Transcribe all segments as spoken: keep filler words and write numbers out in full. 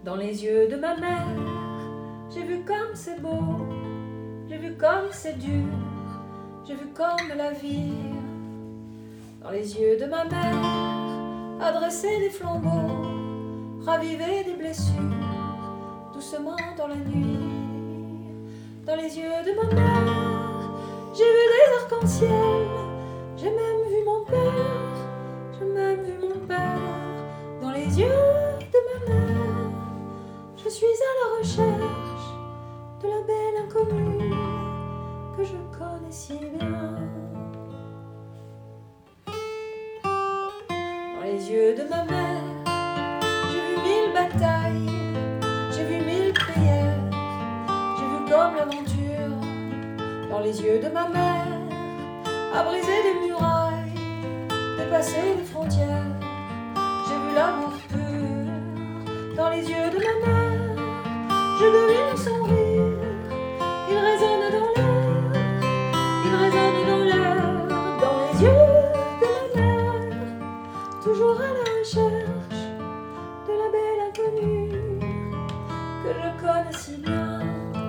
Dans les yeux de ma mère, j'ai vu comme c'est beau, j'ai vu comme c'est dur, j'ai vu comme la vie. Dans les yeux de ma mère, adresser des flambeaux, raviver des blessures, doucement dans la nuit. Dans les yeux de ma mère, j'ai vu des arcs-en-ciel, j'ai même vu mon père, j'ai même vu mon père. Dans les yeux de ma mère, je suis à la recherche de la belle inconnue que je connais si bien. Dans les yeux de ma mère, j'ai vu mille batailles, j'ai vu mille prières, j'ai vu comme l'aventure. Dans les yeux de ma mère, à briser des murailles, dépasser les frontières, j'ai vu l'amour pur. Dans les yeux de ma mère, je devine son rire, il résonne dans l'air, il résonne dans l'air. Dans les yeux de ma mère, toujours à la recherche de la belle inconnue que je connais si bien.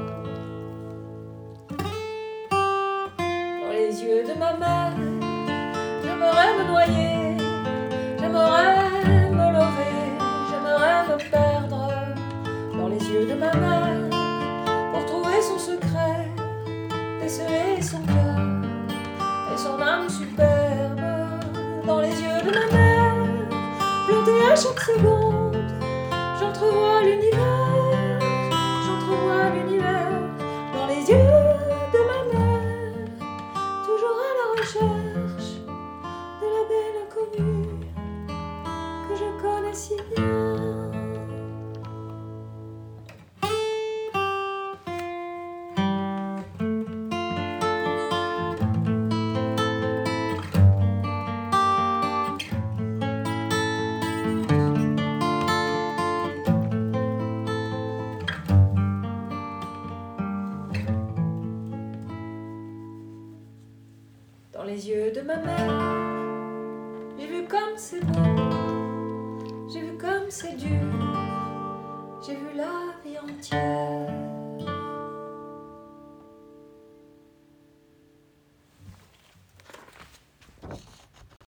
Dans les yeux de ma mère, j'aimerais me noyer, j'aimerais me lever, j'aimerais me perdre. Dans les yeux de ma mère, pour trouver son secret, déceler son cœur et son âme superbe. Dans les yeux de ma mère, planté à chaque seconde, j'entrevois l'univers, j'entrevois l'univers. Dans les yeux de ma mère, toujours à la recherche de la belle inconnue que je connais si bien. Dans les yeux de ma mère, j'ai vu comme c'est beau, j'ai vu comme c'est dur, j'ai vu la vie entière.